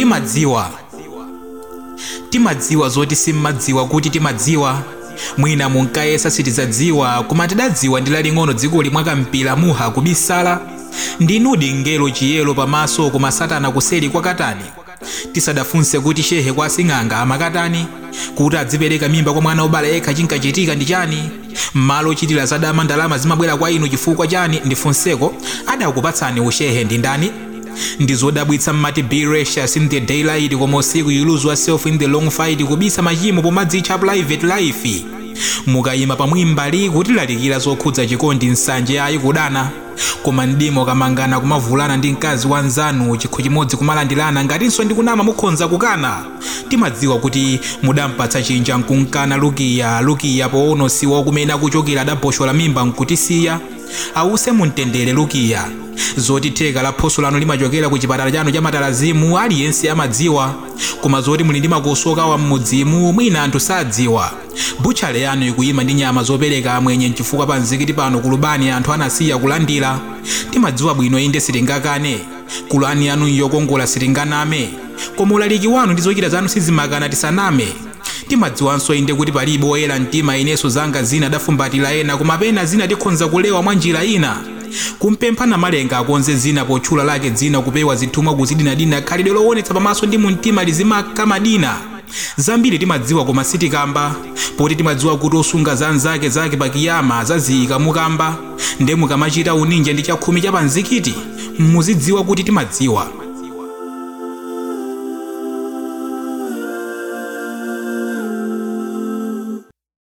timadziwa zoti simmadziwa kuti timadziwa. Mwina munkayesa sitizadziwa koma tidadziwa ndi laling'ono dziko limwe kampira muha kubisala. Ndinudi ngelo chiyelo pamaso koma satana kuseri kwa katani. Tisadafunse kuti shehe kwa sing'anga amakatani kuti adzipereka mimba kwa mwana obala yekha chinkachitika ndi chani. Malo chitira zadama ndalama zimabwera kwa inu chifukwa chani ndifunseko adakupatsani ushehe ndi ndani. Ndizodabwitsa mmati be gracious in the daylight koma usiku you lose yourself in the long fight kubisa machimo pomadzitcha private life. Mukayima pamwimbali kuti lalikira zokhudza chikondi nsanje ayi kudana koma ndimo kamangana kumavulana ndi mkazi wanzanu chikho chimodzi kumalandilana ngatinso ndikunama mukhonza kukana. Timadziwa kuti mudampatsa chinja nkunkana Lukiya poono siwa kumene akuchokera adaboshola mimba nkutisiya. Ause muntendere Lukiya zoti theka la phoso lanu limachokera ku chipatala chanu cha Matalazimu aliyense amadziwa koma zoti muli ndi makoso okawa mmudzimu mwina anthu sadziwa. Butchale yanu ikuyima ndi nyama zopereka amwenye nchifukwa pa mzikiti pano kulubani anthu anasiya kulandira. Timadziwa bwino inde sitingakane kulani yanu yokongola sitinganame koma ulaliki wanu ndi zochita zanu sizimakana tisaname. Timadziwanso inde kuti palibe oyera mtima ineso zanga zina adafumbatira ena koma pena zina tikhonza kulewa mwa njira ina. Kumpempha na malenga akonze zina potchula lake dzina kupewa zithumwa kuzidinadina khalidwe loonetsa pamaso ndi mumtima lizimaka madina. Zambiri timadziwa koma sitikamba poti timadziwa kuti osunga zanzake pakiyama zaziyika mukamba nde mukamachita uninja ndi chakhumi cha panzikiti muzidziwa kuti timadziwa.